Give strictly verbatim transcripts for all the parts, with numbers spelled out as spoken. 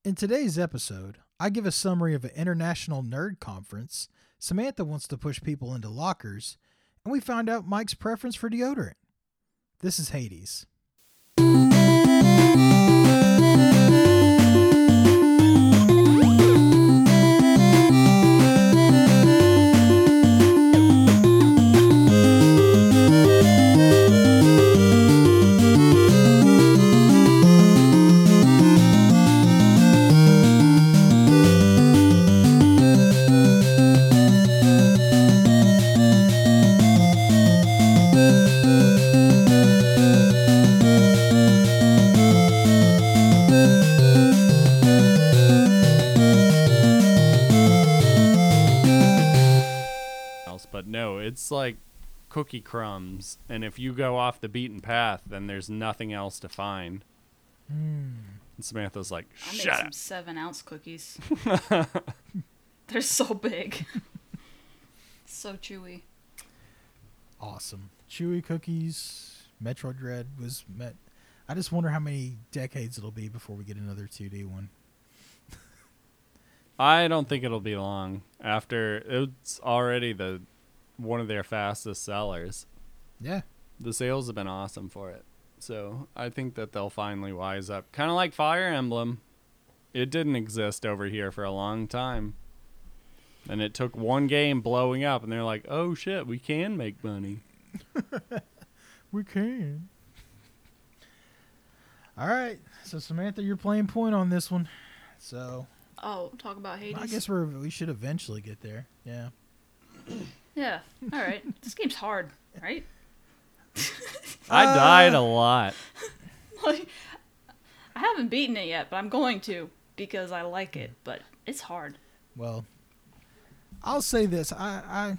In today's episode, I give a summary of an international nerd conference, Samantha wants to push people into lockers, and we found out Mike's preference for deodorant. This is Hades. But no, it's like cookie crumbs, and if you go off the beaten path, then there's nothing else to find. Mm. And Samantha's like, I made shut some up. seven ounce cookies. They're so big. So chewy. Awesome. Chewy cookies. Metroid Dread was met. I just wonder how many decades it'll be before we get another two D one. I don't think it'll be long after it's already the one of their fastest sellers. Yeah. The sales have been awesome for it. So I think that they'll finally wise up. Kind of like Fire Emblem. It didn't exist over here for a long time. And it took one game blowing up, and they're like, oh shit, we can make money. We can. All right. So, Samantha, you're playing point on this one. So, Oh, talk about Hades. I guess we're, we should eventually get there. Yeah. Yeah. All right. This game's hard, right? I Uh, died a lot. Like, I haven't beaten it yet, but I'm going to because I like it. But it's hard. Well, I'll say this. I, I,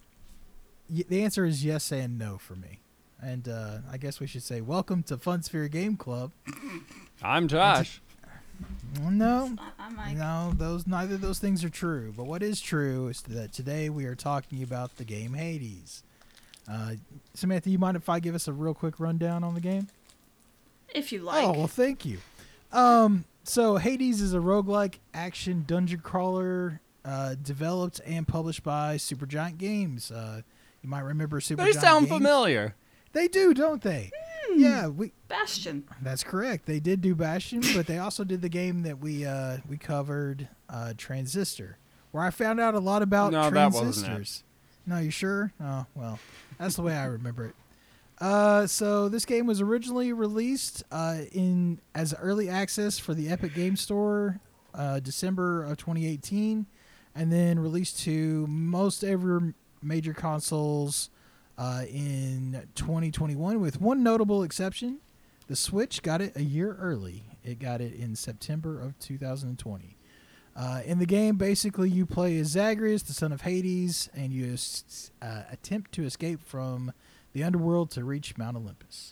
y- the answer is yes and no for me. And uh, I guess we should say welcome to Fun Sphere Game Club. I'm Josh. Well, no, I- I'm like, no, those neither of those things are true. But what is true is that today we are talking about the game Hades. Uh, Samantha, you mind if I give us a real quick rundown on the game? if you like. Oh, well, thank you. Um, so Hades is a roguelike action dungeon crawler uh, developed and published by Supergiant Games. Uh, you might remember Supergiant They sound Games. familiar. They do, don't they? Hmm. Yeah, we. Bastion. That's correct. They did do Bastion, but they also did the game that we uh, we covered, uh, Transistor, where I found out a lot about No, that wasn't it. transistors. No, you sure? Oh, well, that's the way I remember it. Uh, so this game was originally released uh, in as early access for the Epic Game Store, uh, December of twenty eighteen, and then released to most every major consoles uh, in twenty twenty-one, with one notable exception. The Switch got it a year early. It got it in September of two thousand twenty. Uh, in the game, basically, you play as Zagreus, the son of Hades, and you s- uh, attempt to escape from the underworld to reach Mount Olympus.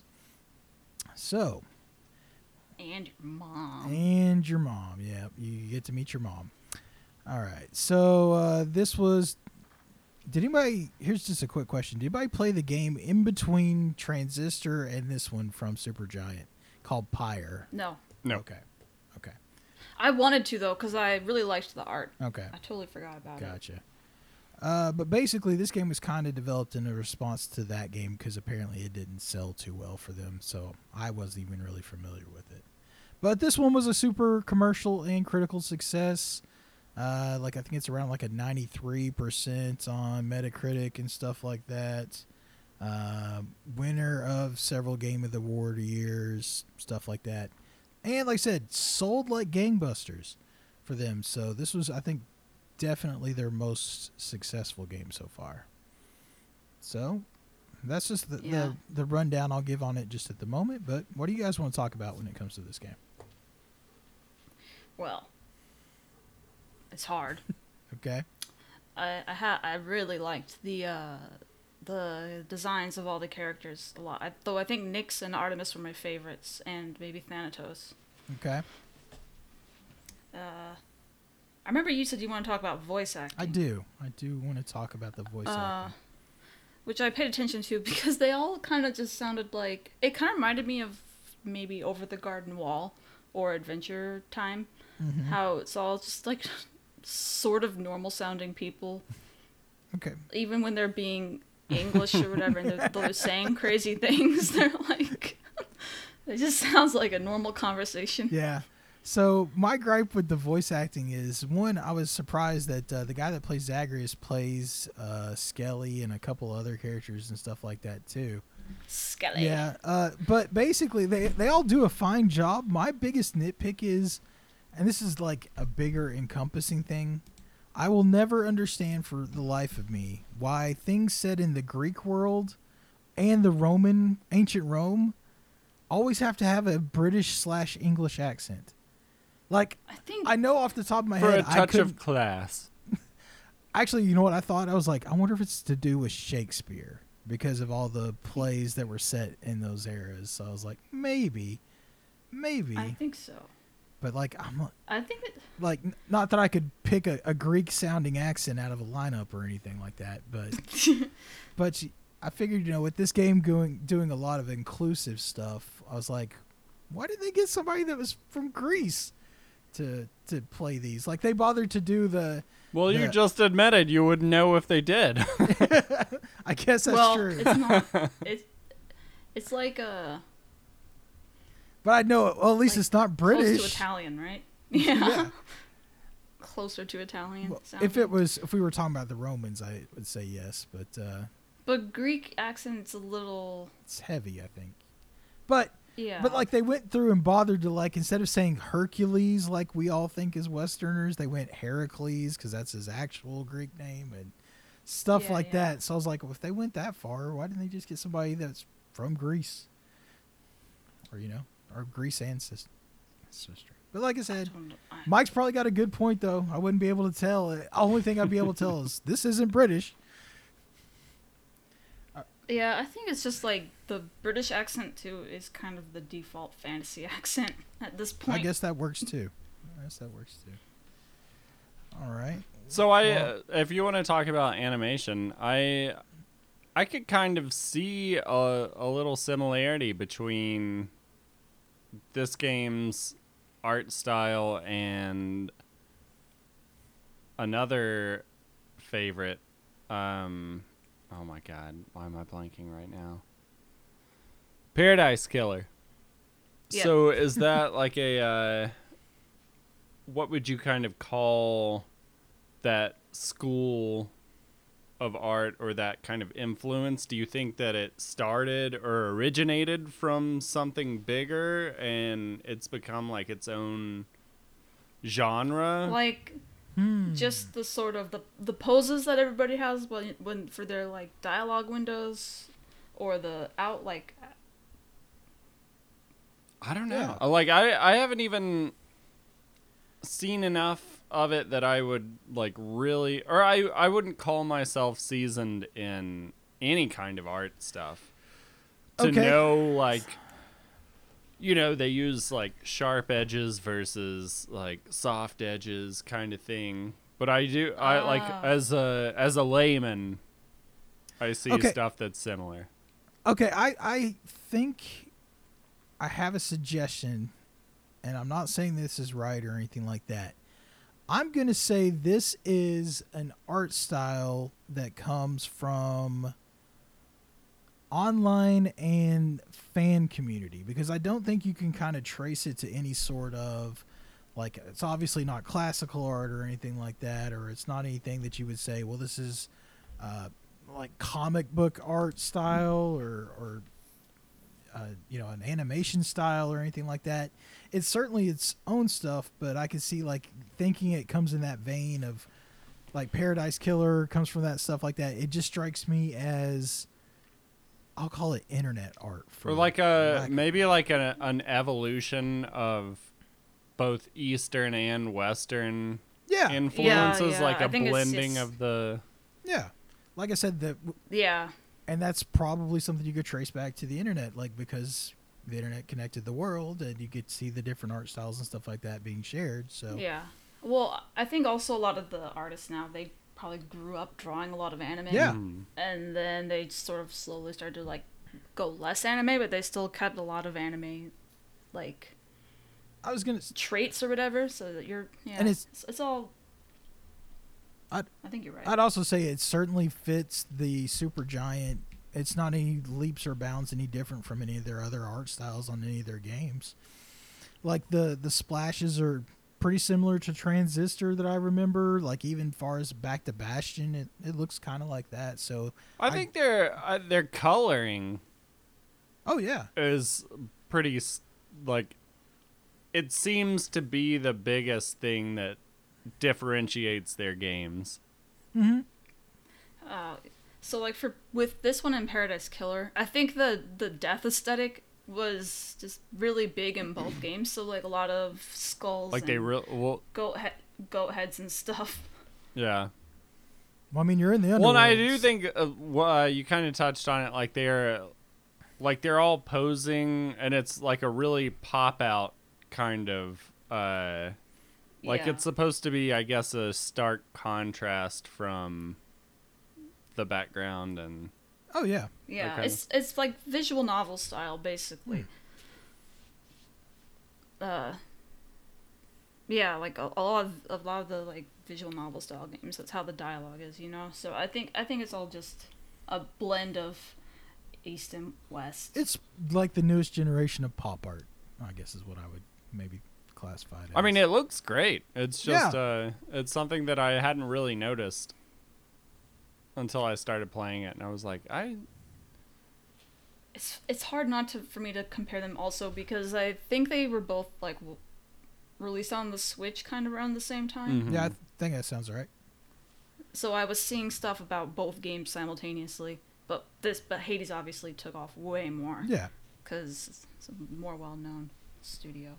So, And your mom. and your mom. Yeah, you get to meet your mom. All right. So, uh, this was... Did anybody... Here's just a quick question. Did anybody play the game in between Transistor and this one from Supergiant called Pyre? No. No. Okay. Okay. I wanted to, though, because I really liked the art. Okay. I totally forgot about it. Gotcha. Uh, but basically, this game was kind of developed in a response to that game because apparently it didn't sell too well for them, so I wasn't even really familiar with it. But this one was a super commercial and critical success. Uh, like I think it's around like a ninety-three percent on Metacritic and stuff like that. Uh, winner of several Game of the Award years, stuff like that. And like I said, sold like gangbusters for them. So this was, I think, definitely their most successful game so far. So that's just the, Yeah. the the rundown I'll give on it just at the moment. But what do you guys want to talk about when it comes to this game? Well, it's hard. Okay. I I, ha- I really liked the uh, the designs of all the characters a lot. I, though I think Nyx and Artemis were my favorites, and maybe Thanatos. Okay. Uh, I remember you said you want to talk about voice acting. I do. I do want to talk about the voice Uh, acting. which I paid attention to because they all kind of just sounded like it. Kind of reminded me of maybe Over the Garden Wall, or Adventure Time, Mm-hmm. how it's all just like sort of normal sounding people, Okay. even when they're being English or whatever, and they're, they're saying crazy things. They're like, it just sounds like a normal conversation. Yeah. So my gripe with the voice acting is, one, I was surprised that uh, the guy that plays Zagreus plays uh, Skelly and a couple other characters and stuff like that too. Skelly. Yeah. Uh, but basically, they they all do a fine job. My biggest nitpick is, and this is like a bigger encompassing thing, I will never understand for the life of me why things set in the Greek world and the Roman, ancient Rome, always have to have a British slash English accent. Like, I think I know off the top of my For head, a I touch couldn't. of class. Actually, you know what I thought? I was like, I wonder if it's to do with Shakespeare because of all the plays that were set in those eras. So I was like, maybe, maybe. I think so. But like, I'm I think it, like, n- not that I could pick a, a Greek sounding accent out of a lineup or anything like that, but but y- I figured, you know, with this game going doing a lot of inclusive stuff, I was like, why did they get somebody that was from Greece to to play these? Like, they bothered to do the. Well, you the- just admitted you wouldn't know if they did. I guess that's well, true. it's not. It's it's like a But I know, well, at least like, it's not close British. to Italian, right? Yeah. Yeah. Closer to Italian. Well, if sounding. it was, if we were talking about the Romans, I would say yes, but uh, But Greek accent's a little. it's heavy, I think. But Yeah. but like they went through and bothered to, like, instead of saying Hercules like we all think as Westerners, they went Heracles because that's his actual Greek name and stuff Yeah, like yeah. that. So I was like, well, if they went that far, why didn't they just get somebody that's from Greece, or you know, or Greece ancestor? Sister. But like I I said, don't know. I- Mike's probably got a good point, though. I wouldn't be able to tell. The only thing I'd be able to tell is this isn't British. Yeah, I think it's just like the British accent too is kind of the default fantasy accent at this point. I guess that works too. I guess that works too. All right. So I, Well- uh, if you want to talk about animation, I, I could kind of see a, a little similarity between this game's art style and another favorite. Um, oh my God, why am I blanking right now? Paradise Killer. Yeah. So is that like a, uh, what would you kind of call that school of art or that kind of influence? Do you think that it started or originated from something bigger and it's become like its own genre? Like Hmm. just the sort of the the poses that everybody has when when for their like dialogue windows or the out like I don't know. Yeah. Uh, Like I, I haven't even seen enough of it that I would like really, or I, I wouldn't call myself seasoned in any kind of art stuff to Okay. know like, you know, they use like sharp edges versus like soft edges kind of thing. But I do, I like Ah. as a as a layman, I see Okay. stuff that's similar. Okay, I, I think I have a suggestion, and I'm not saying this is right or anything like that. I'm going to say this is an art style that comes from online and fan community, because I don't think you can kind of trace it to any sort of, like, it's obviously not classical art or anything like that, or it's not anything that you would say, well, this is uh, like comic book art style or, or uh, you know, an animation style or anything like that. It's certainly its own stuff, but I can see, like, thinking it comes in that vein of, like, Paradise Killer comes from that stuff like that. It just strikes me as, I'll call it internet art. For Or like a lack of- maybe like an an evolution of both Eastern and Western yeah, influences, yeah, like I a think it's- blending it's- of the. yeah. Like I said, that, yeah. and that's probably something you could trace back to the internet, like, because the internet connected the world, and you could see the different art styles and stuff like that being shared. So Yeah. Well, I think also a lot of the artists now, they probably grew up drawing a lot of anime. Yeah. Mm. And then they sort of slowly started to like go less anime, but they still kept a lot of anime like I was gonna, s- traits or whatever, so that you're yeah. And it's- it's, it's all. I'd- I think you're right. I'd also say it certainly fits the Supergiant. It's not any leaps or bounds any different from any of their other art styles on any of their games. Like the the splashes are pretty similar to Transistor that I remember. Like even far as back to Bastion, it, it looks kind of like that. So I I- think their uh, their coloring oh yeah, is pretty s- like it seems to be the biggest thing that differentiates their games. mm-hmm. Uh, so like for with this one in Paradise Killer, I think the the death aesthetic was just really big in both games. So like a lot of skulls, Like they and real well, goat he- goat heads and stuff. yeah. Well, I mean you're in the Well, and I underworld. do think uh, well, uh, you kind of touched on it. Like they're like they're all posing, and it's like a really pop out kind of. Uh, like Yeah. it's supposed to be, I guess, a stark contrast from the background and. Uh, Oh yeah, Yeah, Okay. it's it's like visual novel style basically. Uh, yeah, like a, a lot of a lot of the like visual novel style games. That's how the dialogue is, you know. So I think I think it's all just a blend of East and West. it's like the newest generation of pop art. I guess is what I would maybe classify it. I mean, as. it looks great. It's just Yeah. uh, it's something that I hadn't really noticed until I started playing it, and I was like, I It's it's hard not to for me to compare them also because I think they were both like w- released on the Switch kind of around the same time. mhm. yeah, I th- think that sounds right. So I was seeing stuff about both games simultaneously, but this but Hades obviously took off way more Yeah, because it's a more well-known studio.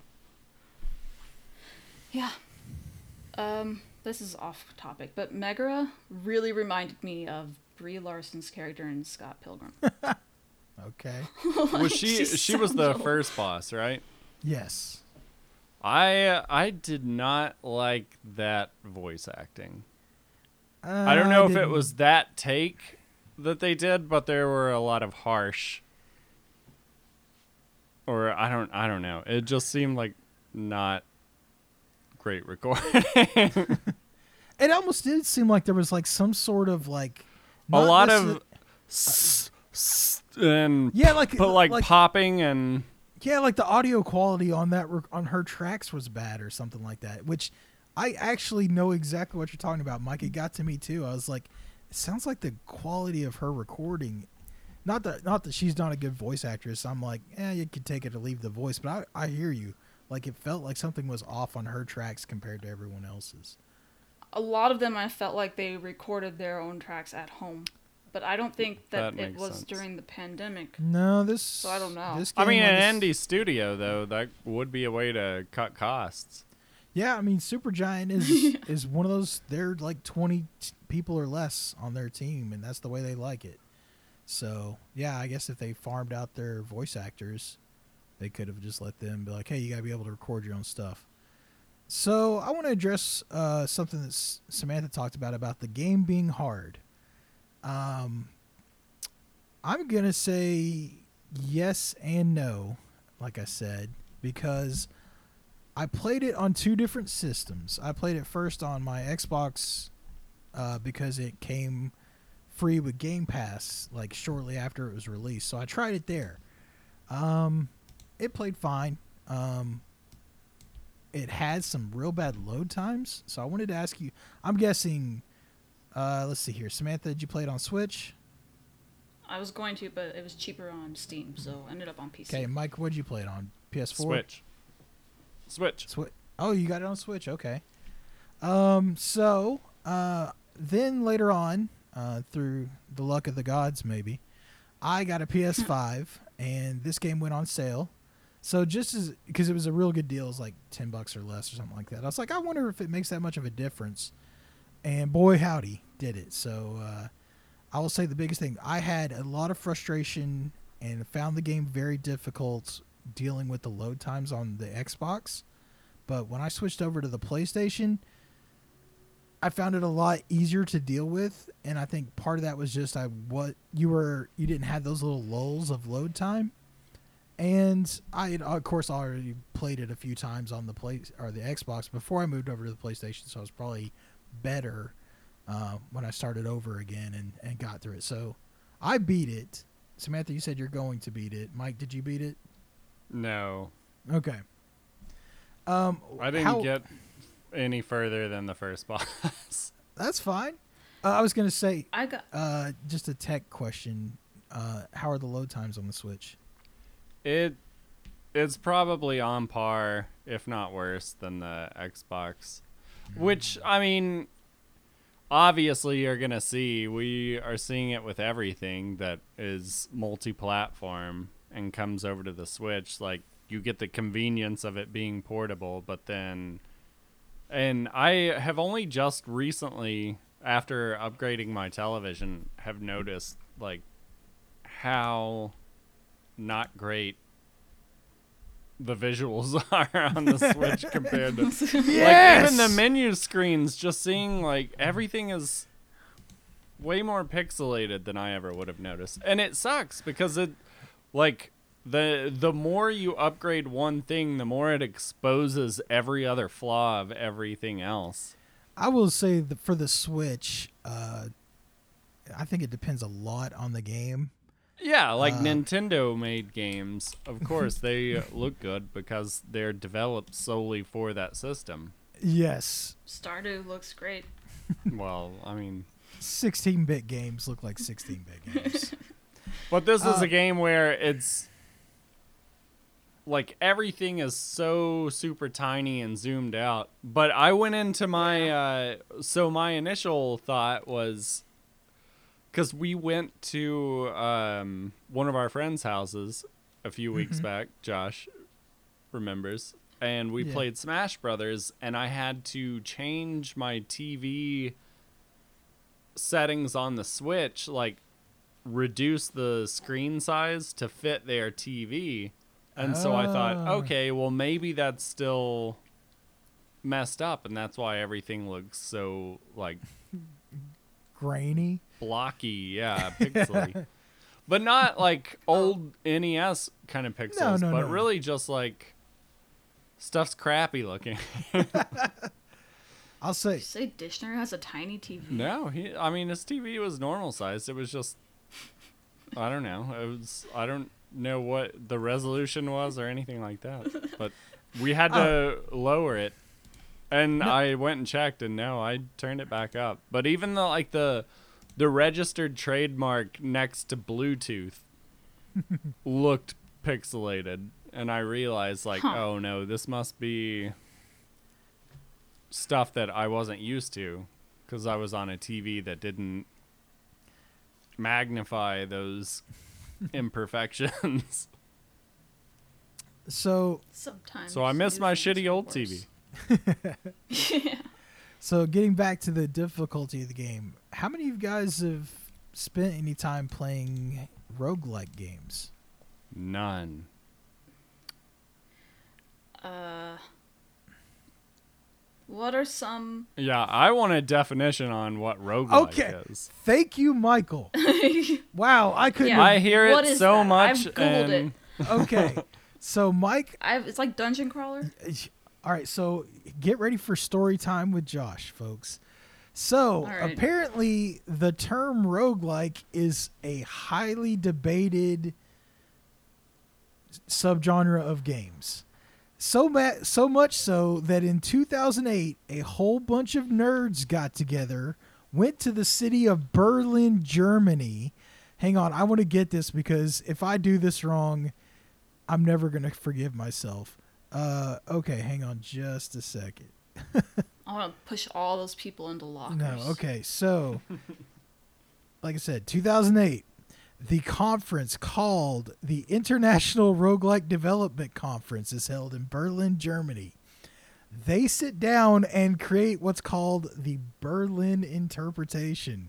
Yeah. Um, this is off topic, but Megara really reminded me of Brie Larson's character in Scott Pilgrim. okay, was she? She's She so was the dope. first boss, right? yes. I I did not like that voice acting. Uh, I don't know if it didn't- was that take that they did, but there were a lot of harsh, or I don't I don't know. It just seemed like not great recording. It almost did seem like there was like some sort of like a not lot necessar- of s- s- and yeah, like but like, like popping and yeah, like the audio quality on that rec- on her tracks was bad or something like that. Which I actually know exactly what you're talking about, Mike. It got to me too. I was like, it sounds like the quality of her recording. Not that not that she's not a good voice actress. I'm like, yeah, you could take it or leave the voice, but I I hear you. Like it felt like something was off on her tracks compared to everyone else's. A lot of them I felt like they recorded their own tracks at home, but I don't think that, That it makes was sense. during the pandemic. No, this. So I don't know. This I game, mean, like, an is- indie studio though, that would be a way to cut costs. Yeah, I mean, Supergiant is is one of those. They're like twenty t- people or less on their team, and that's the way they like it. So yeah, I guess if they farmed out their voice actors, they could have just let them be like, "Hey, you gotta be able to record your own stuff." So I want to address uh, something that S- Samantha talked about about the game being hard. Um, I'm gonna say yes and no, like I said, because I played it on two different systems. I played it first on my Xbox uh, because it came free with Game Pass like shortly after it was released. So I tried it there. Um, it played fine. Um, it had some real bad load times. So I wanted to ask you. I'm guessing. Uh, let's see here, Samantha. Did you play it on Switch? I was going to, but it was cheaper on Steam, so I ended up on P C. Okay, Mike. What did you play it on? P S four. Switch. Switch. Switch. Oh, you got it on Switch. Okay. Um. So, uh, then later on, uh, through the luck of the gods, maybe, I got a P S five, and this game went on sale. So just as because it was a real good deal, it was like ten bucks or less or something like that. I was like, I wonder if it makes that much of a difference. And boy, howdy, did it. So uh, I will say the biggest thing, I had a lot of frustration and found the game very difficult dealing with the load times on the Xbox. But when I switched over to the PlayStation, I found it a lot easier to deal with, and I think part of that was just I what you were you didn't have those little lulls of load time, And I, of course, already played it a few times on the play or the Xbox before I moved over to the PlayStation, so I was probably better uh, when I started over again and, and got through it. So I beat it. Samantha, you said you're going to beat it. Mike, did you beat it? No. Okay. Um, I didn't how, get any further than the first boss. That's fine. Uh, I was going to say, I got. uh, just a tech question. Uh, how are the load times on the Switch? It it's probably on par, if not worse, than the Xbox. Which, I mean, obviously you're going to see. We are seeing it with everything that is multi-platform and comes over to the Switch. Like, you get the convenience of it being portable, but then... And I have only just recently, after upgrading my television, have noticed, like, how not great the visuals are on the Switch compared to... Yes! Like, even the menu screens, just seeing, like, everything is way more pixelated than I ever would have noticed. And it sucks, because it, like... The the more you upgrade one thing, the more it exposes every other flaw of everything else. I will say that for the Switch, uh, I think it depends a lot on the game. Yeah, like Uh, Nintendo made games. Of course, they look good because they're developed solely for that system. Yes. Stardew looks great. Well, I mean... sixteen-bit games look like sixteen-bit games. But this is Uh, a game where it's... Like, everything is so super tiny and zoomed out. But I went into my... Uh, so my initial thought was... Because we went to um, one of our friends' houses a few weeks Mhm. back. Josh remembers. And we Yeah. played Smash Brothers. And I had to change my T V settings on the Switch. Like, reduce the screen size to fit their T V. And so I thought, Oh. okay, well, maybe that's still messed up, and that's why everything looks so, like, Grainy. blocky, yeah, pixely. But not, like, old N E S kind of pixels, no, but no. really just, like, stuff's crappy looking. I'll say, Did you say Dictionary has a tiny T V? No, he, I mean, his T V was normal sized. It was just, I don't know. It was, I don't know what the resolution was or anything like that. But we had to lower it. And No. I went and checked, and no, I turned it back up. But even the, like, the, the registered trademark next to Bluetooth looked pixelated. And I realized, like, Huh. oh, no, this must be stuff that I wasn't used to, because I was on a T V that didn't magnify those imperfections. so Sometimes. So I miss new my things shitty are old T worse. V. Yeah. so getting back to the difficulty of the game, how many of you guys have spent any time playing roguelike games? None. Uh. What are some? Yeah, I want a definition on what roguelike Okay. is. Thank you, Michael. Wow, I couldn't. Yeah. I hear What it is so that? much. I've Googled and it. Okay, so Mike. I've. It's like Dungeon Crawler. All right, so get ready for story time with Josh, folks. So, All right. apparently, the term roguelike is a highly debated subgenre of games. So, ma- so much so that in two thousand eight, a whole bunch of nerds got together, went to the city of Berlin, Germany. Hang on, I want to get this because if I do this wrong, I'm never going to forgive myself. Uh, okay, hang on just a second. I want to push all those people into lockers. No, okay, so, like I said, two thousand eight, the conference called the International Roguelike Development Conference is held in Berlin, Germany. They sit down and create what's called the Berlin Interpretation.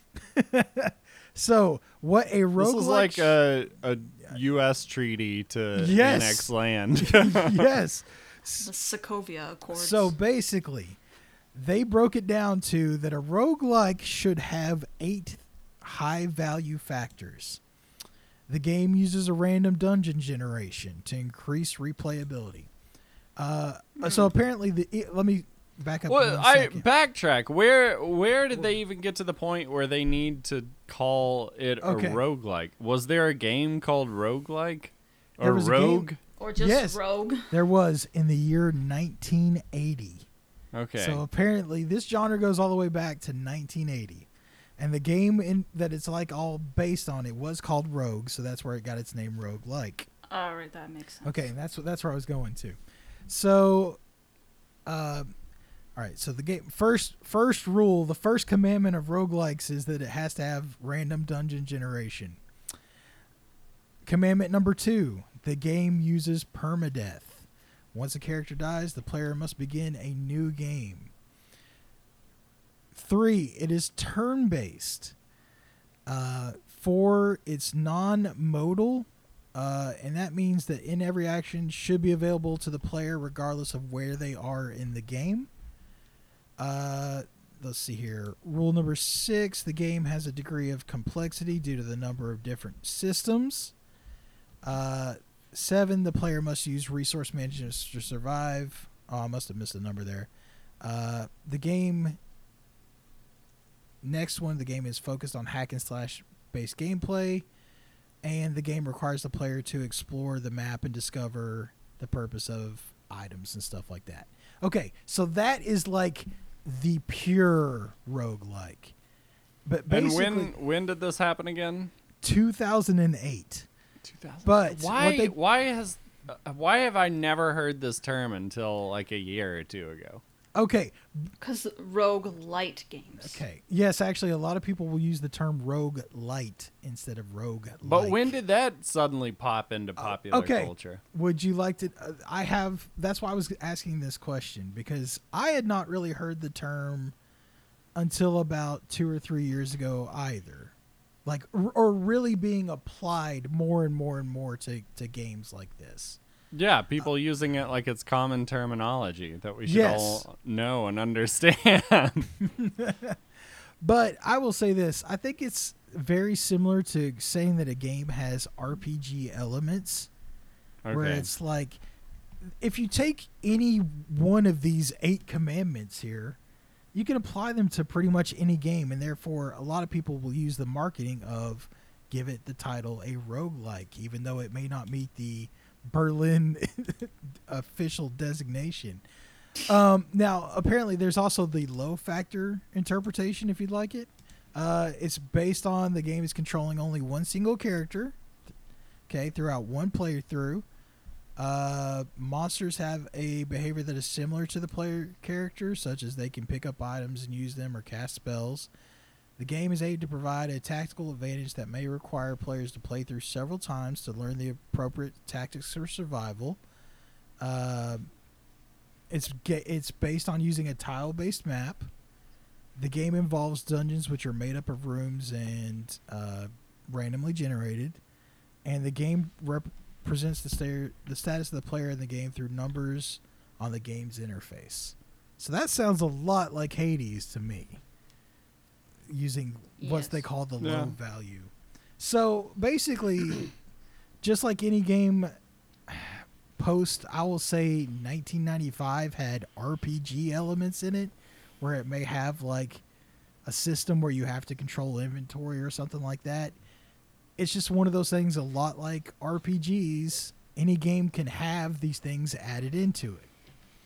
So, what a roguelike... This is like a, a U S treaty to Yes. annex land. Yes. The Sokovia Accords. So basically, they broke it down to that a roguelike should have eight high value factors. The game uses a random dungeon generation to increase replayability. Uh, Hmm. So apparently, the it, let me back up. Well, one I second. backtrack. Where where did they even get to the point where they need to call it Okay. a roguelike? Was there a game called roguelike? Or There was a game- Rogue? Or just Yes. Rogue. There was in the year nineteen eighty. Okay. So apparently, this genre goes all the way back to nineteen eighty, and the game in that it's like all based on it was called Rogue, so that's where it got its name, Roguelike. All right, that makes sense. Okay, that's what that's where I was going to. So, uh, all right. So the game first first rule, the first commandment of roguelikes is that it has to have random dungeon generation. Commandment number two: the game uses permadeath. Once a character dies, the player must begin a new game. Three: it is turn-based. Uh, four: it's non-modal. Uh, and that means that in every action should be available to the player regardless of where they are in the game. Uh, let's see here. Rule number six, the game has a degree of complexity due to the number of different systems. Uh, seven, the player must use resource management to survive. Oh, I must have missed a number there. Uh, the game, next one, the game is focused on hack and slash based gameplay. And the game requires the player to explore the map and discover the purpose of items and stuff like that. Okay, so that is like the pure roguelike. But and basically, when when did this happen again? two thousand eight. two thousand. But why what they- why has uh, why have I never heard this term until like a year or two ago? Okay, Because Rogue Light games. okay. Yes, actually, a lot of people will use the term rogue light instead of rogue. But when did that suddenly pop into popular okay. culture? Would you like to? Uh, I have. That's why I was asking this question, because I had not really heard the term until about two or three years ago either. Like, r- or really being applied more and more and more to, to games like this. Yeah, people using it like it's common terminology that we should Yes. all know and understand. But I will say this. I think it's very similar to saying that a game has R P G elements. Where Okay. it's like, if you take any one of these eight commandments here, you can apply them to pretty much any game, and therefore a lot of people will use the marketing of give it the title a roguelike, even though it may not meet the Berlin official designation. Um, now, apparently there's also the low factor interpretation, if you'd like it. Uh, it's based on the game is controlling only one single character, okay, throughout one playthrough. Uh, monsters have a behavior that is similar to the player character, such as they can pick up items and use them or cast spells. The game is aimed to provide a tactical advantage that may require players to play through several times to learn the appropriate tactics for survival. Uh, it's ga- it's based on using a tile-based map. The game involves dungeons which are made up of rooms and uh, randomly generated, and the game represents the, sta- the status of the player in the game through numbers on the game's interface. So that sounds a lot like Hades to me, using what Yes. they call the Yeah. low value. So basically, just like any game post, I will say nineteen ninety-five had R P G elements in it, where it may have like a system where you have to control inventory or something like that. It's just one of those things, a lot like R P Gs. Any game can have these things added into it.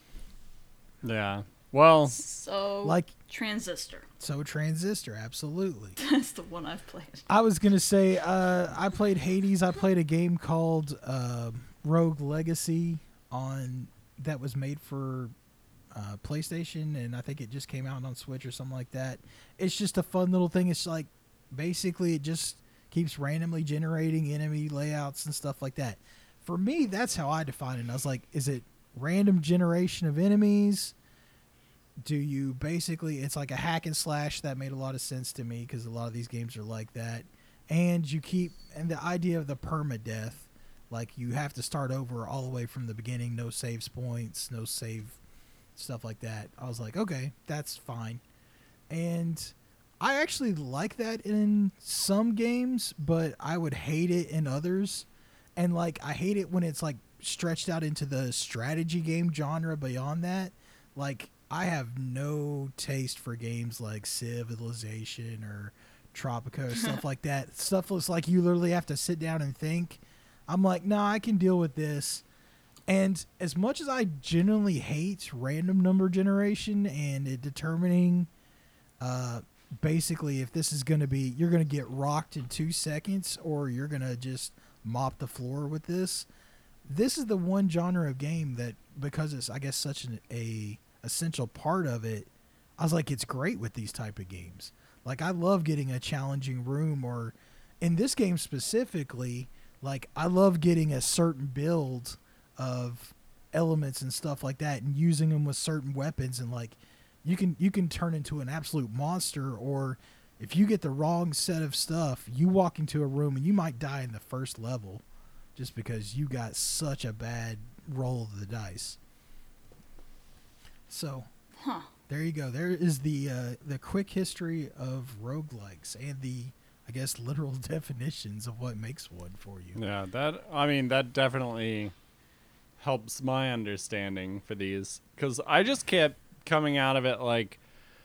Yeah. Well, So, Like, Transistor. so Transistor, absolutely. That's the one I've played. I was gonna say, uh, I played Hades. I played a game called uh, Rogue Legacy on that was made for uh, PlayStation, and I think it just came out on Switch or something like that. It's just a fun little thing. It's like basically it just keeps randomly generating enemy layouts and stuff like that. For me, that's how I define it. And I was like, is it random generation of enemies? Do you basically, it's like a hack and slash. That made a lot of sense to me because a lot of these games are like that. And you keep, and the idea of the permadeath, like you have to start over all the way from the beginning, no saves points, no save stuff like that. I was like, okay, that's fine. And I actually like that in some games, but I would hate it in others. And like I hate it when it's like stretched out into the strategy game genre beyond that. Like I have no taste for games like Civilization or Tropico, stuff like that. Stuff looks like you literally have to sit down and think. I'm like, no, nah, I can deal with this. And as much as I genuinely hate random number generation and it determining uh, basically if this is going to be, you're going to get rocked in two seconds or you're going to just mop the floor with this. This is the one genre of game that, because it's, I guess, such an a essential part of it, I was like, it's great with these type of games. Like, I love getting a challenging room, or in this game specifically, like, I love getting a certain build of elements and stuff like that and using them with certain weapons, and like, you can you can turn into an absolute monster, or if you get the wrong set of stuff, you walk into a room and you might die in the first level just because you got such a bad roll of the dice. So, Huh. there you go. There is the uh, the quick history of roguelikes and the, I guess, literal definitions of what makes one for you. Yeah, that I mean that definitely helps my understanding for these, because I just kept coming out of it like,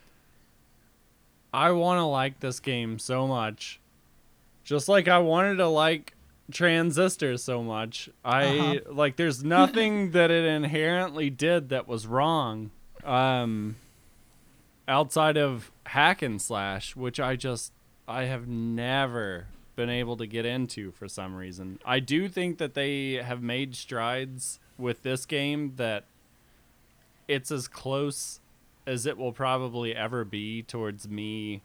I want to like this game so much, just like I wanted to like Transistor so much. I Uh-huh. like there's nothing that it inherently did that was wrong, um outside of hack and slash, which I just I have never been able to get into for some reason. I do think that they have made strides with this game, that it's as close as it will probably ever be towards me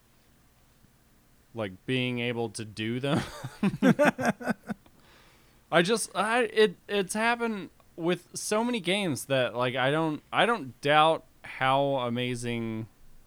like being able to do them. I just I it it's happened with so many games that like I don't I don't doubt how amazing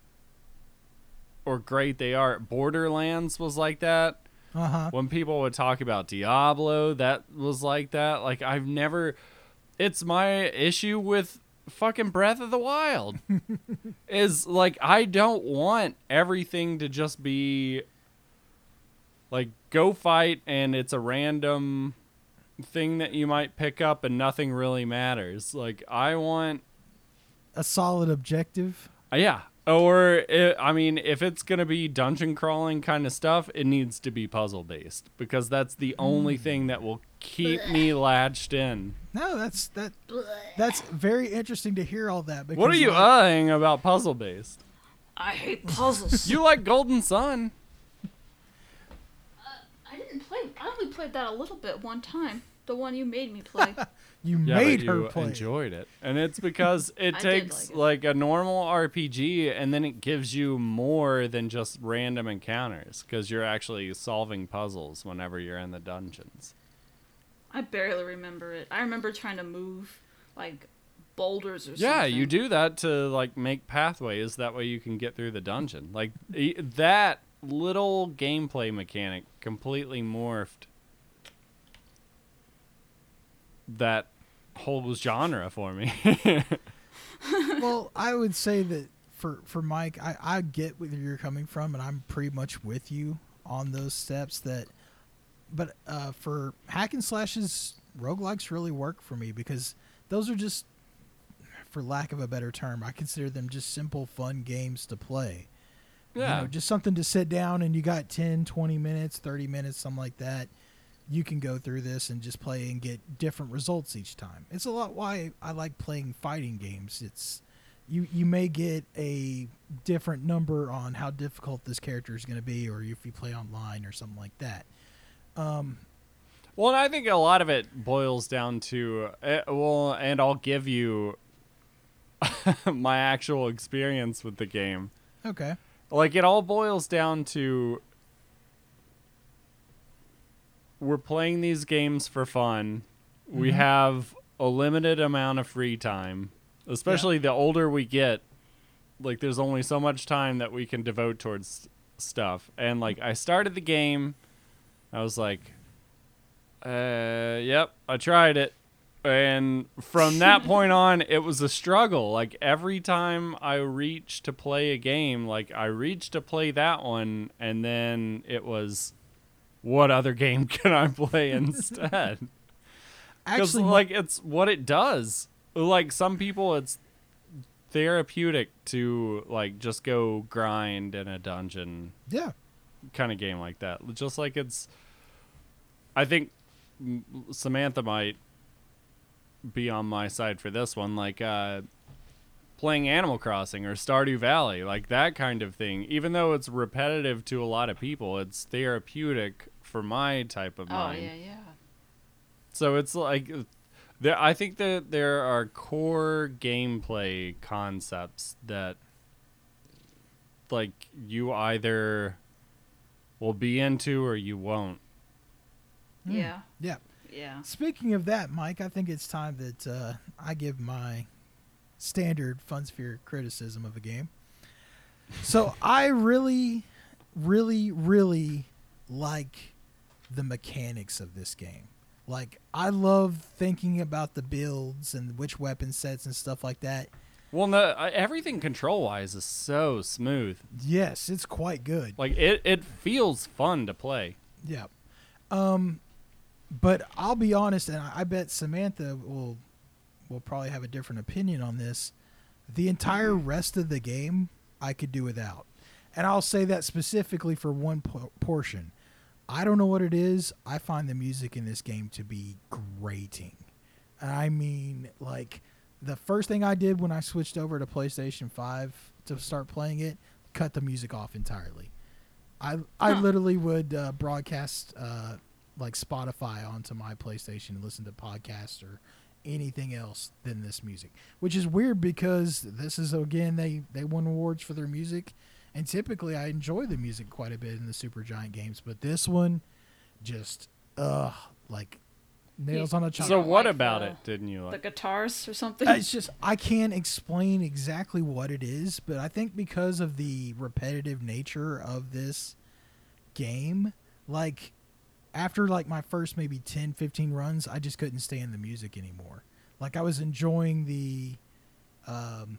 or great they are. Borderlands was like that. Uh-huh. When people would talk about Diablo, that was like that. Like I've never it's my issue with fucking Breath of the Wild. Is like I don't want everything to just be like go fight and it's a random thing that you might pick up and nothing really matters. Like I want A solid objective. uh, yeah. Or it, I mean, if it's gonna be dungeon crawling kind of stuff, it needs to be puzzle based, because that's the only thing that will keep me latched in. No, that's that. That's very interesting to hear all that. Because, What are you like, eyeing about puzzle based? I hate puzzles. You like Golden Sun? I didn't play. I only played that a little bit one time. The one you made me play. you Yeah, made but her you play. enjoyed it, and it's because it I did takes like it. like a normal R P G, and then it gives you more than just random encounters, because you're actually solving puzzles whenever you're in the dungeons. I barely remember it. I remember trying to move like boulders or something. Yeah, you do that to like make pathways. That way you can get through the dungeon. Like e- that little gameplay mechanic completely morphed that whole genre for me. Well, I would say that for for Mike, I I get where you're coming from, and I'm pretty much with you on those steps. That, but uh, for hack and slashes, roguelikes really work for me because those are just, for lack of a better term, I consider them just simple, fun games to play. Yeah. You know, just something to sit down and you got ten, twenty minutes, thirty minutes, something like that. You can go through this and just play and get different results each time. It's a lot why I like playing fighting games. It's you you may get a different number on how difficult this character is going to be, or if you play online or something like that. Um, Well, and I think a lot of it boils down to uh, well, and I'll give you my actual experience with the game. okay. Like it all boils down to we're playing these games for fun. We Mhm. have a limited amount of free time, especially the older we get. Like there's only so much time that we can devote towards stuff. And like I started the game, I was like, uh, yep, I tried it. And from that point on, it was a struggle. Like every time I reached to play a game, like I reached to play that one, and then it was, what other game can I play instead? Because Actually, like it's what it does. Like some people, it's therapeutic to like just go grind in a dungeon yeah. kind of game like that. Just like it's, I think m- Samantha might be on my side for this one, like uh playing Animal Crossing or Stardew Valley, like that kind of thing. Even though it's repetitive to a lot of people, it's therapeutic for my type of Oh mind. yeah, yeah. So it's like there I think that there are core gameplay concepts that like you either will be into or you won't. Mm. Yeah. Yeah. Yeah. Speaking of that, Mike, I think it's time that uh, I give my standard Funsphere criticism of a game. So I really, really, really like the mechanics of this game. Like, I love thinking about the builds and which weapon sets and stuff like that. Well, no, uh, everything control-wise is so smooth. Yes, it's quite good. Like it, it feels fun to play. Yeah. Um, but I'll be honest, and I bet Samantha will will probably have a different opinion on this. The entire rest of the game, I could do without. And I'll say that specifically for one po- portion. I don't know what it is. I find the music in this game to be grating. I mean, like, the first thing I did when I switched over to PlayStation five to start playing it, cut the music off entirely. I I Huh. literally would uh, broadcast uh, like Spotify onto my PlayStation and listen to podcasts or anything else than this music, which is weird because this is, again, they, they won awards for their music, and typically I enjoy the music quite a bit in the Supergiant games, but this one just, ugh, like nails on a So So chalkboard. what like about the- it didn't you The like? guitars or something. It's just, I can't explain exactly what it is, but I think because of the repetitive nature of this game, like after like my first maybe ten, fifteen runs, I just couldn't stand the music anymore. Like I was enjoying the, um,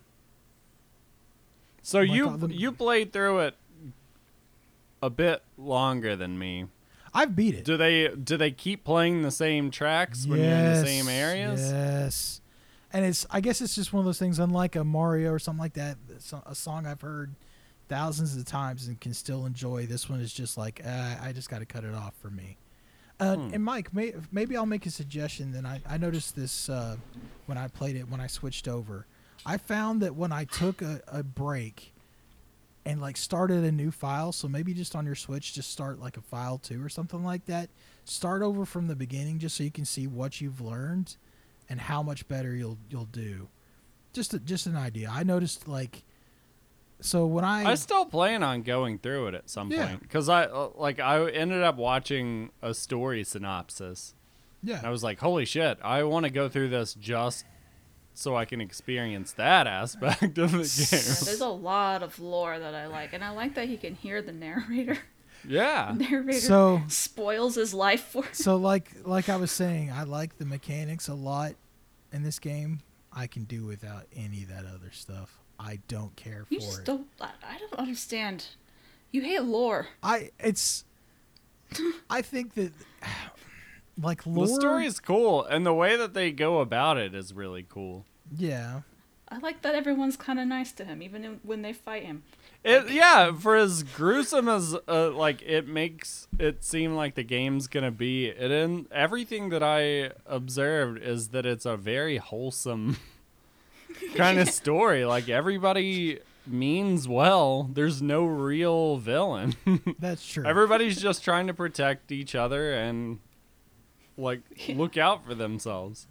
So like you all the- you played through it a bit longer than me. I've beat it. Do they do they keep playing the same tracks when you're in the same areas? Yes. And it's, I guess it's just one of those things, unlike a Mario or something like that, it's a a song I've heard thousands of times and can still enjoy. This one is just like, uh, I just got to cut it off for me. Uh, Hmm. And Mike, may, maybe I'll make a suggestion. Then I, I noticed this uh, when I played it, when I switched over. I found that when I took a, a break and like started a new file, so maybe just on your Switch, just start like a file two or something like that. Start over from the beginning just so you can see what you've learned and how much better you'll you'll do. Just a, just an idea. I noticed like, so when I, I still plan on going through it at some Yeah. point because I uh, like I ended up watching a story synopsis. yeah, And I was like, holy shit! I want to go through this just so I can experience that aspect of the Yeah, game. there's a lot of lore that I like, and I like that he can hear the narrator. Yeah. The narrator so spoils his life for him. so like like I was saying, I like the mechanics a lot in this game. I can do without any of that other stuff. I don't care You for just it. don't. I, I don't understand. You hate lore. I it's I think that like lore. The story is cool, and the way that they go about it is really cool. Yeah. I like that everyone's kind of nice to him, even in- when they fight him. It yeah, for as gruesome as uh, like it makes it seem like the game's gonna be, it in everything that I observed is that it's a very wholesome kind of story. Like everybody means well. There's no real villain. That's true. Everybody's just trying to protect each other and like Yeah. look out for themselves.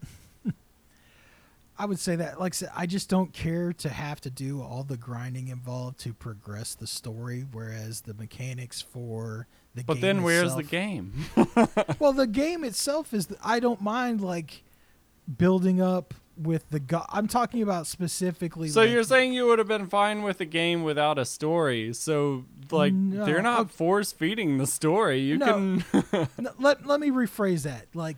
I would say that, like I said, I just don't care to have to do all the grinding involved to progress the story, whereas the mechanics for the But game then where's the itself- game? Well, the game itself is, I don't mind, like, building up with the go- I'm talking about specifically. So like, you're saying you would have been fine with a game without a story? So like No, they're not okay. force feeding the story. You No. can. No, let let me rephrase that. Like,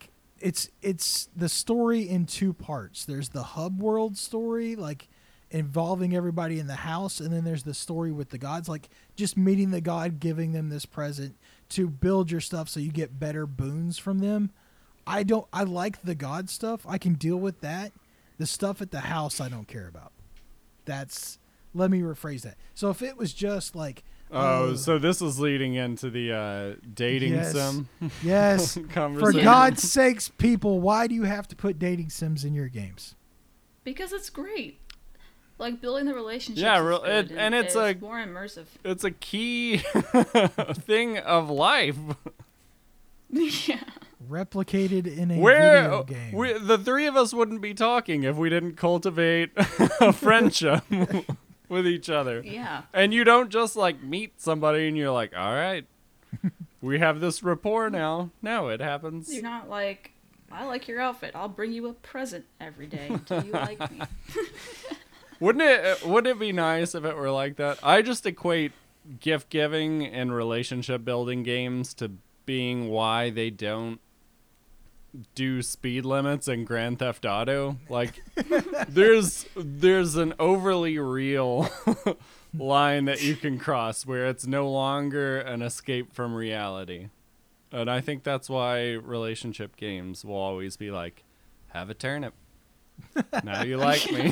it's it's the story in two parts. There's the hub world story, like involving everybody in the house, and then there's the story with the gods, like just meeting the god, giving them this present to build your stuff so you get better boons from them. I don't I like the god stuff. I can deal with that. The stuff at the house I don't care about. That's let me rephrase that. So if it was just like Oh, uh, so this is leading into the uh, dating yes, sim yes. For conversation. God's sakes, people, why do you have to put dating sims in your games? Because it's great. Like building the relationships. Yeah, is real- good, it- and it's it's a- more immersive. It's a key thing of life. Yeah. Replicated in a Where video game. we, the three of us wouldn't be talking if we didn't cultivate a friendship with each other. Yeah. And you don't just like meet somebody and you're like, all right, we have this rapport now. No, it happens. You're not like, I like your outfit. I'll bring you a present every day until you like me. Wouldn't it wouldn't it be nice if it were like that? I just equate gift giving and relationship building games to being why they don't do speed limits in Grand Theft Auto. Like there's there's an overly real line that you can cross where it's no longer an escape from reality. And I think that's why relationship games will always be like, have a turnip. Now you like me.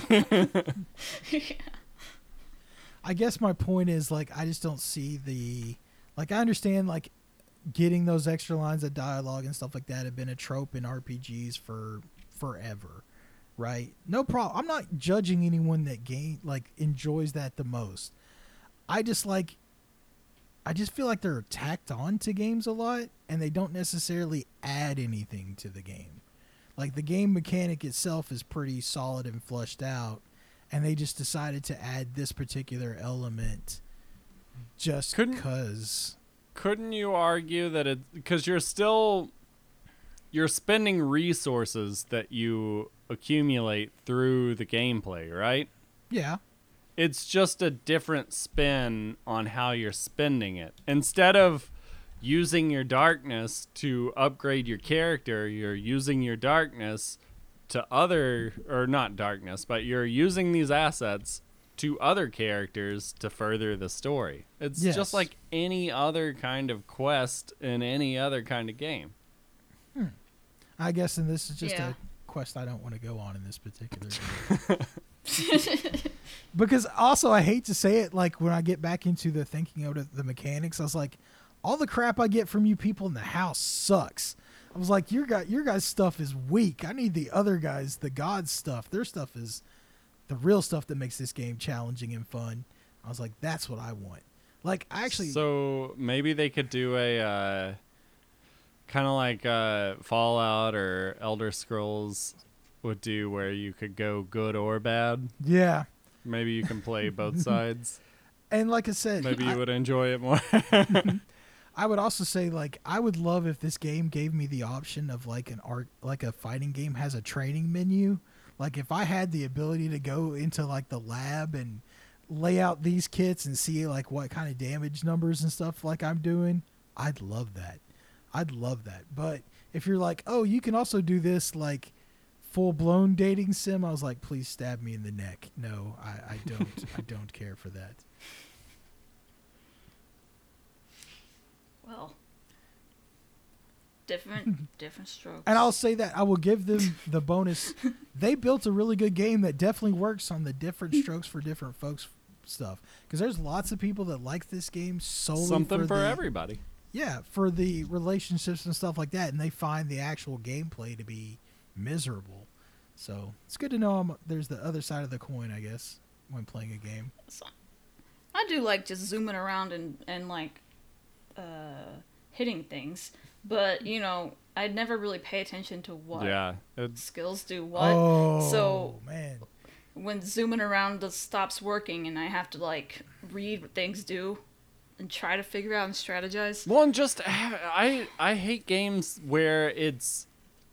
I guess my point is, like, I just don't see the, like, I understand, like, getting those extra lines of dialogue and stuff like that have been a trope in R P Gs for forever, right? No problem. I'm not judging anyone that game like enjoys that the most. I just like, I just feel like they're tacked on to games a lot, and they don't necessarily add anything to the game. Like, the game mechanic itself is pretty solid and fleshed out, and they just decided to add this particular element just Couldn't- because. Couldn't you argue that it because you're still you're spending resources that you accumulate through the gameplay, right? Yeah. It's just a different spin on how you're spending it. Instead of using your darkness to upgrade your character, you're using your darkness to other, or not darkness, but you're using these assets to other characters to further the story. It's Yes. just like any other kind of quest in any other kind of game. I guess, and this is just Yeah. a quest I don't want to go on in this particular game. Because also, I hate to say it, like, when I get back into the thinking of the, the mechanics, I was like, all the crap I get from you people in the house sucks. I was like, your guy, your guys' stuff is weak. I need the other guys, the gods stuff. Their stuff is the real stuff that makes this game challenging and fun. I was like, that's what I want. Like, I actually... So maybe they could do a uh, kind of like uh, Fallout or Elder Scrolls would do, where you could go good or bad. Yeah. Maybe you can play both sides. And like I said... Maybe you I, would enjoy it more. I would also say, like, I would love if this game gave me the option of, like, an art, like a fighting game has a training menu. Like, if I had the ability to go into, like, the lab and lay out these kits and see, like, what kind of damage numbers and stuff like I'm doing, I'd love that. I'd love that. But if you're like, oh, you can also do this, like, full-blown dating sim, I was like, please stab me in the neck. No, I, I don't. I don't care for that. Well, different different strokes. And I'll say that I will give them the bonus. They built a really good game that definitely works on the different strokes for different folks stuff. Because there's lots of people that like this game solely Something for, for the, everybody. Yeah, for the relationships and stuff like that, and they find the actual gameplay to be miserable. So it's good to know I'm, there's the other side of the coin, I guess, when playing a game. I do like just zooming around and and like uh, hitting things, but you know, I never really pay attention to what Yeah. It's, skills do what. Oh, So man. when zooming around just stops working and I have to like read what things do and try to figure out and strategize. well, and just I I hate games where it's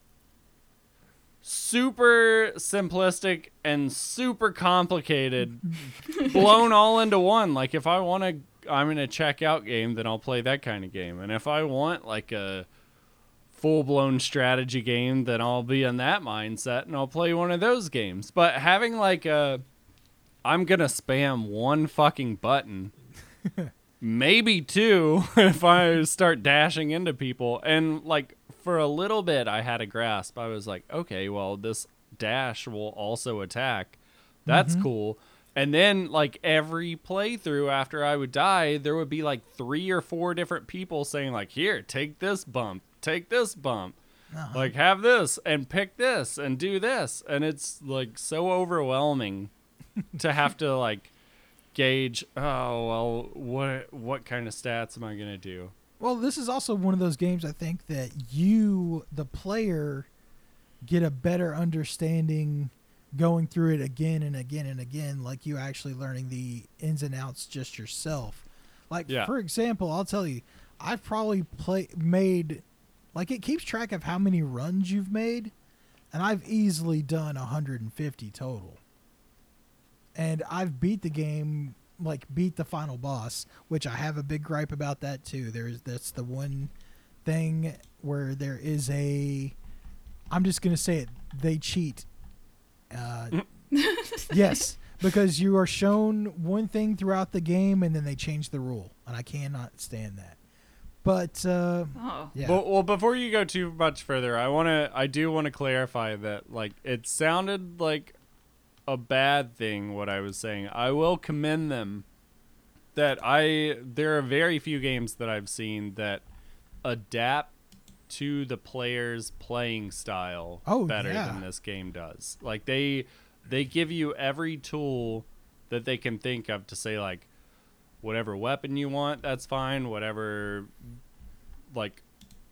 super simplistic and super complicated, blown all into one. Like, if I want to, I'm in a checkout game, then I'll play that kind of game. And if I want like a full-blown strategy game, then I'll be in that mindset and I'll play one of those games. But having like a, I'm gonna spam one fucking button, maybe two, if I start dashing into people. And like for a little bit I had a grasp. I was like, okay, well, this dash will also attack. That's Mhm. cool. And then like every playthrough after I would die, there would be like three or four different people saying like, here, take this bump, take this bump, Uh-huh. like have this and pick this and do this. And it's like so overwhelming to have to like gauge, oh, well, what, what kind of stats am I going to do? Well, this is also one of those games I think that you, the player, get a better understanding going through it again and again and again, like you actually learning the ins and outs just yourself. Like, Yeah. for example, I'll tell you, I've probably play, made, like it keeps track of how many runs you've made, and I've easily done one hundred fifty total. And I've beat the game, like beat the final boss, which I have a big gripe about that too. There's that's the one thing where there is a, I'm just gonna say it, they cheat. Uh, yes, because you are shown one thing throughout the game and then they change the rule, and I cannot stand that. But uh, Oh. yeah, Well, well, before you go too much further, I want to, I do want to clarify that like it sounded like a bad thing what I was saying. I will commend them that I there are very few games that I've seen that adapt to the player's playing style Oh, better yeah. than this game does. Like they they give you every tool that they can think of to say like whatever weapon you want, that's fine, whatever like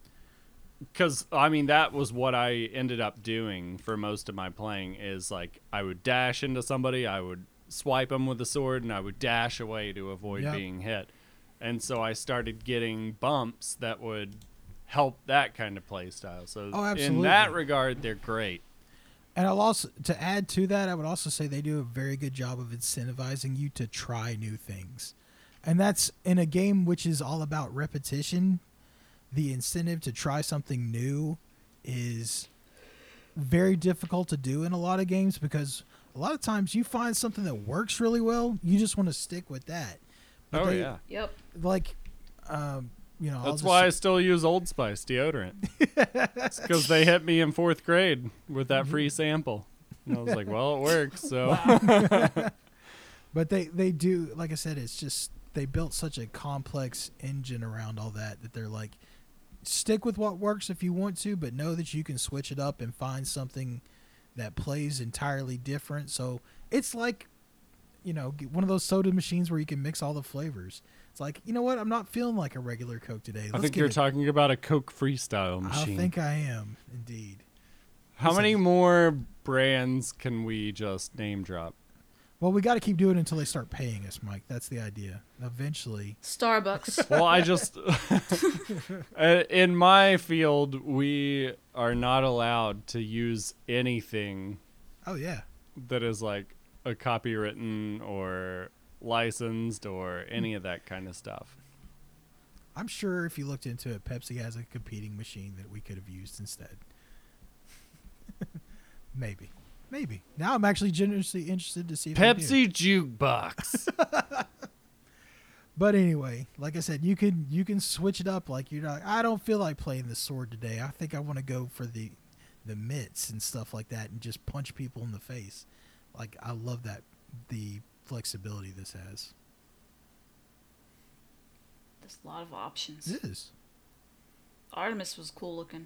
cuz I mean that was what I ended up doing for most of my playing is like I would dash into somebody, I would swipe them with a sword, and I would dash away to avoid Yep. being hit. And so I started getting bumps that would help that kind of play style. So Oh, in absolutely. that regard, they're great. and I'll also, to add to that, I would also say they do a very good job of incentivizing you to try new things. And that's in a game which is all about repetition. The incentive to try something new is very difficult to do in a lot of games, because a lot of times you find something that works really well, you just want to stick with that. But Oh they- yeah. Yep. Like, um, you know, I'll That's just why I say- still use Old Spice deodorant. Because they hit me in fourth grade with that free sample. And I was like, well, it works. So But they, they do, like I said, it's just, they built such a complex engine around all that, that they're like, stick with what works if you want to, but know that you can switch it up and find something that plays entirely different. So it's like, you know, get one of those soda machines where you can mix all the flavors. It's like, you know what? I'm not feeling like a regular Coke today. I Let's think get you're it. talking about a Coke freestyle I machine. think I am, indeed. How Listen. many more brands can we just name drop? Well, we got to keep doing it until they start paying us, Mike. That's the idea. Eventually. Starbucks. Well, I just uh, in my field, we are not allowed to use anything Oh, yeah. that is like a copywritten or licensed or any of that kind of stuff. I'm sure if you looked into it, Pepsi has a competing machine that we could have used instead. Maybe. Maybe. Now I'm actually genuinely interested to see if they do. Pepsi jukebox. But anyway, like I said, you can you can switch it up. Like you're not. I don't feel like playing the sword today. I think I want to go for the the mitts and stuff like that, and just punch people in the face. Like I love that the flexibility this has. There's a lot of options. It is. Artemis was cool looking.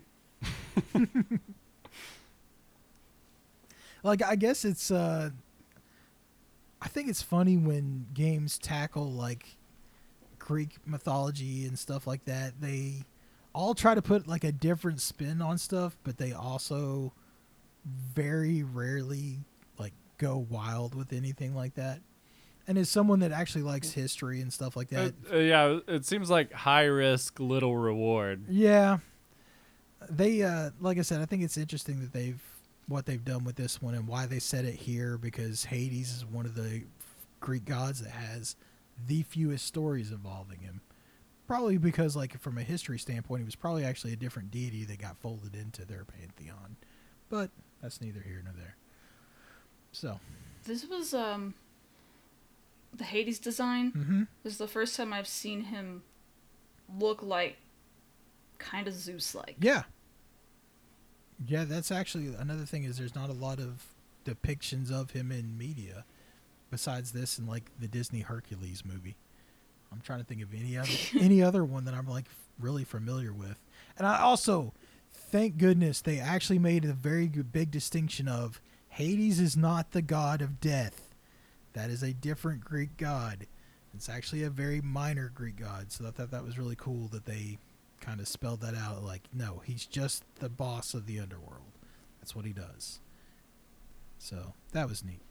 Like I guess it's. uh I think it's funny when games tackle like Greek mythology and stuff like that. They all try to put like a different spin on stuff, but they also very rarely like go wild with anything like that. And as someone that actually likes history and stuff like Uh, that, uh, yeah, it seems like high risk, little reward. yeah, they uh like I said, I think it's interesting that they've what they've done with this one and why they set it here, because Hades is one of the Greek gods that has the fewest stories involving him. Probably because, like, from a history standpoint, he was probably actually a different deity that got folded into their pantheon. But that's neither here nor there. So. This was um the Hades design. Mm-hmm. This is the first time I've seen him look like kind of Zeus-like. Yeah. Yeah, that's actually another thing is there's not a lot of depictions of him in media besides this and, like, the Disney Hercules movie. I'm trying to think of any other any other one that I'm, like, really familiar with. And I also, thank goodness, they actually made a very good, big distinction of Hades is not the god of death. That is a different Greek god. It's actually a very minor Greek god. So I thought that was really cool that they kind of spelled that out. Like, no, he's just the boss of the underworld. That's what he does. So that was neat.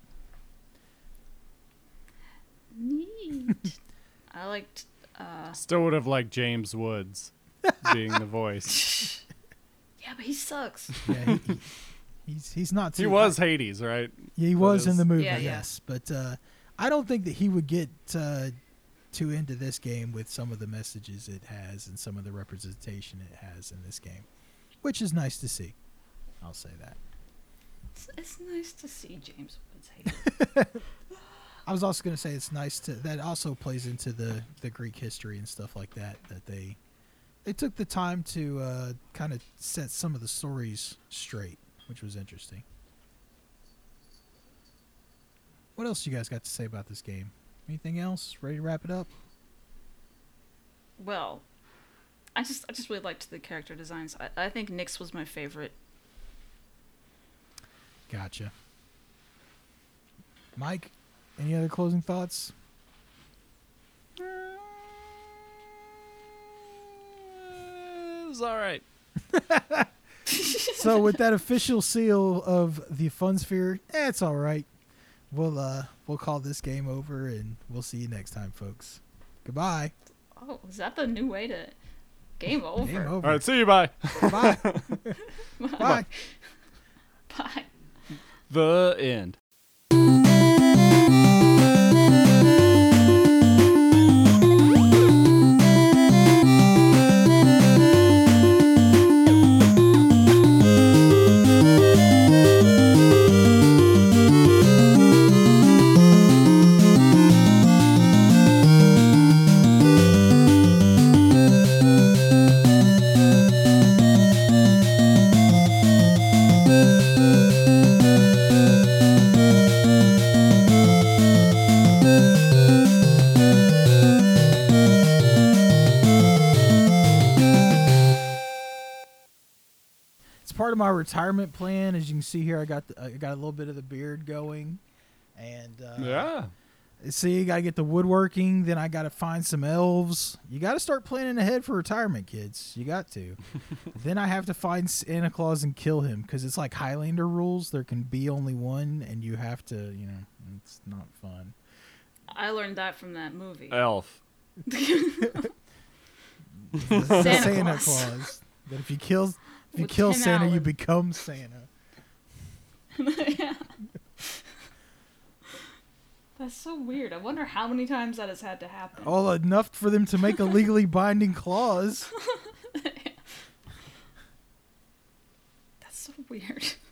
Neat. I liked. Uh, Still would have liked James Woods being the voice. yeah, but he sucks. Yeah, he, he, he's he's not. Too, He was Hades, right? Yeah, he That was in is- the movie. Yeah, yeah. Yes, but uh, I don't think that he would get uh, too into this game with some of the messages it has and some of the representation it has in this game, which is nice to see. I'll say that. It's, it's nice to see James Woods hate. I was also going to say it's nice to that also plays into the, the Greek history and stuff like that that they they took the time to uh, kind of set some of the stories straight, which was interesting. What else you guys got to say about this game? Anything else? Ready to wrap it up? Well, I just I just really liked the character designs. I, I think Nyx was my favorite. Gotcha. Mike, any other closing thoughts? It was all right. So with that official seal of the Fun Sphere, eh, it's all right. We'll uh we'll call this game over and we'll see you next time, folks. Goodbye. Oh, is that the new way to game over? Game over. All right, see you. Bye. Bye. Bye. Bye. The end. It's part of my retirement plan. As you can see here, I got the, I got a little bit of the beard going, and uh, Yeah. see, you gotta get the woodworking. Then I gotta find some elves. You gotta start planning ahead for retirement, kids. You got to. Then I have to find Santa Claus and kill him because it's like Highlander rules. There can be only one, and you have to. You know, it's not fun. I learned that from that movie. Elf. The Santa Santa Claus. Claus. That if you kill, if you With kill Tim Santa, you Allen. become Santa. Yeah. That's so weird. I wonder how many times that has had to happen. All enough for them to make a legally binding clause. That's so weird.